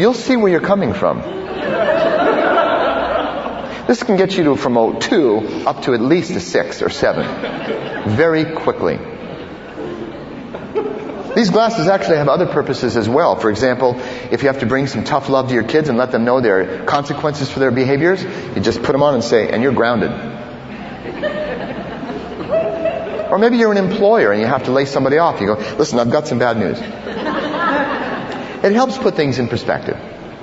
you'll see where you're coming from. This can get you from a 2 up to at least a 6 or 7 very quickly. These glasses actually have other purposes as well. For example, if you have to bring some tough love to your kids and let them know there are consequences for their behaviors, you just put them on and say, and you're grounded. Or maybe you're an employer and you have to lay somebody off. You go, listen, I've got some bad news. It helps put things in perspective.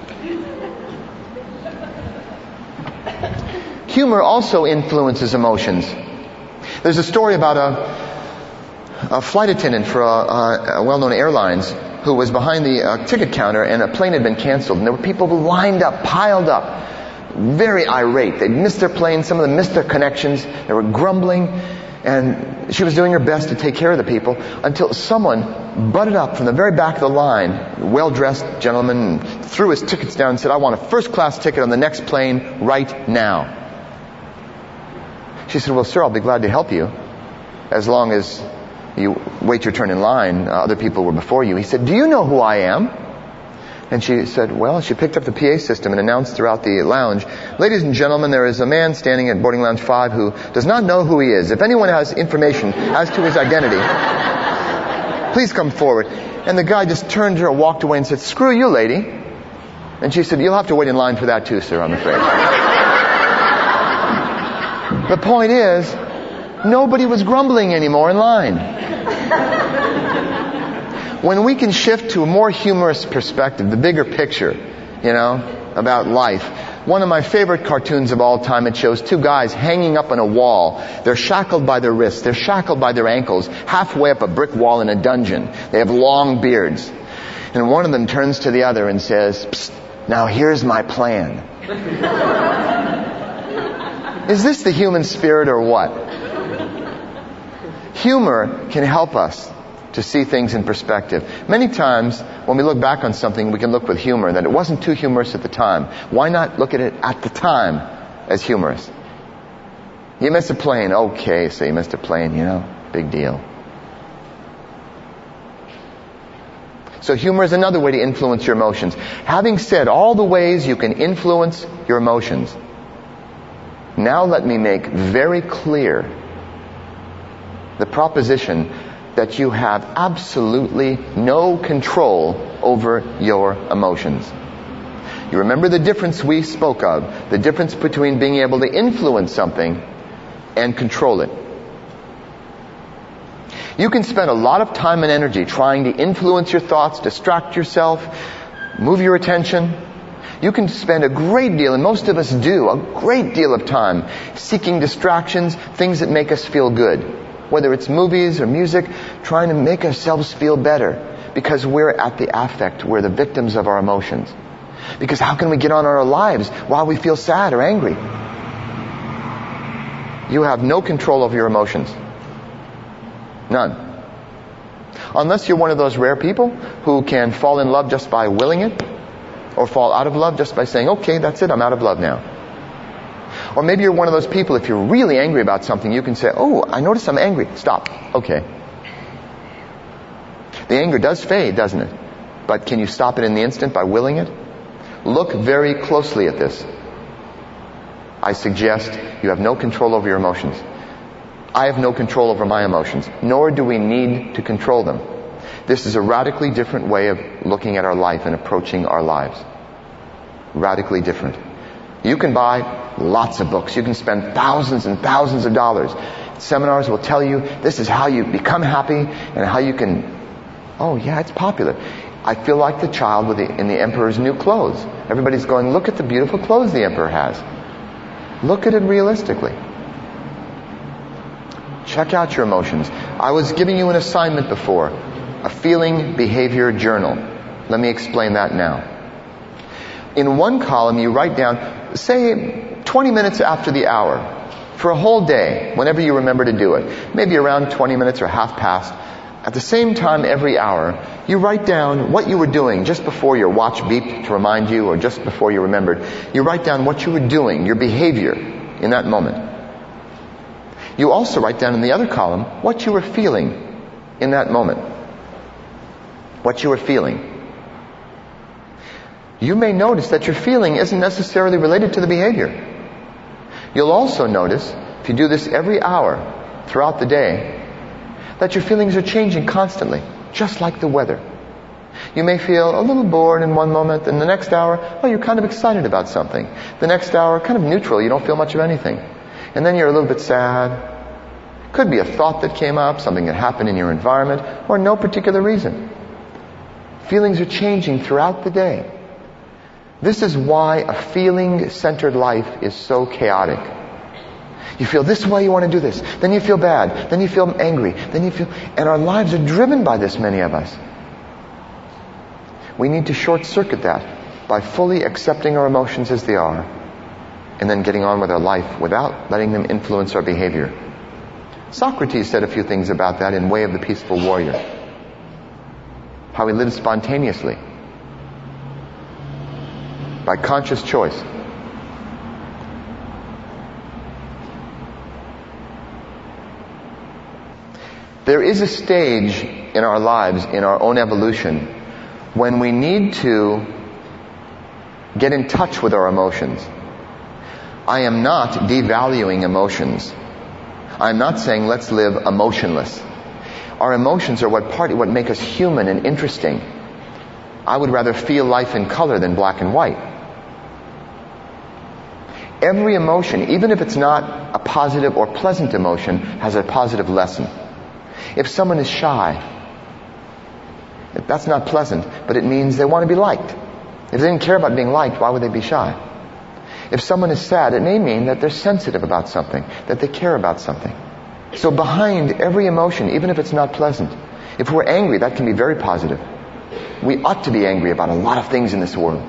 Humor also influences emotions. There's a story about a flight attendant for a well-known airlines who was behind the ticket counter, and a plane had been canceled. And there were people lined up, piled up, very irate. They'd missed their plane. Some of them missed their connections. They were grumbling. And she was doing her best to take care of the people until someone butted up from the very back of the line, a well-dressed gentleman, and threw his tickets down and said, I want a first-class ticket on the next plane right now. She said, well, sir, I'll be glad to help you as long as you wait your turn in line. Other people were before you. He said, do you know who I am? And she said, well, she picked up the PA system and announced throughout the lounge, ladies and gentlemen, there is a man standing at boarding lounge 5 who does not know who he is. If anyone has information as to his identity, please come forward. And the guy just turned to her, walked away and said, screw you, lady. And she said, you'll have to wait in line for that too, sir, I'm afraid. The point is, nobody was grumbling anymore in line. When we can shift to a more humorous perspective, the bigger picture, about life. One of my favorite cartoons of all time, it shows 2 guys hanging up on a wall. They're shackled by their wrists. They're shackled by their ankles, halfway up a brick wall in a dungeon. They have long beards. And one of them turns to the other and says, psst, now here's my plan. Is this the human spirit or what? Humor can help us to see things in perspective. Many times, when we look back on something, we can look with humor, that it wasn't too humorous at the time. Why not look at it at the time as humorous? You missed a plane. Okay, so you missed a plane, big deal. So humor is another way to influence your emotions. Having said all the ways you can influence your emotions, now let me make very clear the proposition that you have absolutely no control over your emotions. You remember the difference we spoke of, the difference between being able to influence something and control it. You can spend a lot of time and energy trying to influence your thoughts, distract yourself, move your attention. You can spend a great deal, and most of us do, a great deal of time seeking distractions, things that make us feel good. Whether it's movies or music, trying to make ourselves feel better. Because we're at the affect, we're the victims of our emotions. Because how can we get on our lives while we feel sad or angry? You have no control over your emotions. None. Unless you're one of those rare people who can fall in love just by willing it, or fall out of love just by saying, okay, that's it, I'm out of love now. Or maybe you're one of those people, if you're really angry about something, you can say, oh, I notice I'm angry. Stop. Okay. The anger does fade, doesn't it? But can you stop it in the instant by willing it? Look very closely at this. I suggest you have no control over your emotions. I have no control over my emotions, nor do we need to control them. This is a radically different way of looking at our life and approaching our lives. Radically different. You can buy lots of books. You can spend thousands and thousands of dollars. Seminars will tell you this is how you become happy and how you can... Oh yeah, it's popular. I feel like the child in the emperor's new clothes. Everybody's going, look at the beautiful clothes the emperor has. Look at it realistically. Check out your emotions. I was giving you an assignment before. A feeling behavior journal. Let me explain that now. In one column you write down, say 20 minutes after the hour, for a whole day, whenever you remember to do it. Maybe around 20 minutes or half past. At the same time every hour, you write down what you were doing just before your watch beeped to remind you, or just before you remembered. You write down what you were doing, your behavior in that moment. You also write down in the other column what you were feeling in that moment. What you were feeling. you may notice that your feeling isn't necessarily related to the behavior. You'll also notice, if you do this every hour throughout the day, that your feelings are changing constantly, just like the weather. You may feel a little bored in one moment, and the next hour, you're kind of excited about something. The next hour, kind of neutral, you don't feel much of anything. And then you're a little bit sad. Could be a thought that came up, something that happened in your environment, or no particular reason. Feelings are changing throughout the day. This is why a feeling-centered life is so chaotic. You feel this way, you want to do this. Then you feel bad. Then you feel angry. And our lives are driven by this, many of us. We need to short-circuit that by fully accepting our emotions as they are, and then getting on with our life without letting them influence our behavior. Socrates said a few things about that in Way of the Peaceful Warrior. How he lived spontaneously, by conscious choice. There is a stage in our lives, in our own evolution, when we need to get in touch with our emotions. I am not devaluing emotions. I'm not saying let's live emotionless. Our emotions are what make us human and interesting. I would rather feel life in color than black and white. Every emotion, even if it's not a positive or pleasant emotion, has a positive lesson. If someone is shy, that's not pleasant, but it means they want to be liked. If they didn't care about being liked, why would they be shy? If someone is sad, it may mean that they're sensitive about something, that they care about something. So behind every emotion, even if it's not pleasant, if we're angry, that can be very positive. We ought to be angry about a lot of things in this world.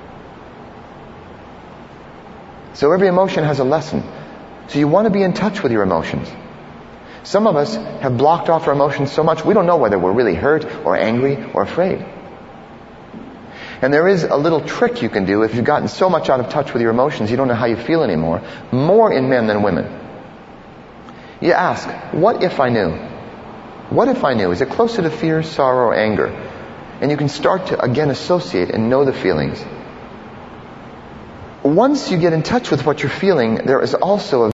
So every emotion has a lesson. So you want to be in touch with your emotions. Some of us have blocked off our emotions so much we don't know whether we're really hurt or angry or afraid. And there is a little trick you can do if you've gotten so much out of touch with your emotions you don't know how you feel anymore. More in men than women. You ask, what if I knew? What if I knew? Is it closer to fear, sorrow, or anger? And you can start to again associate and know the feelings. Once you get in touch with what you're feeling, there is also a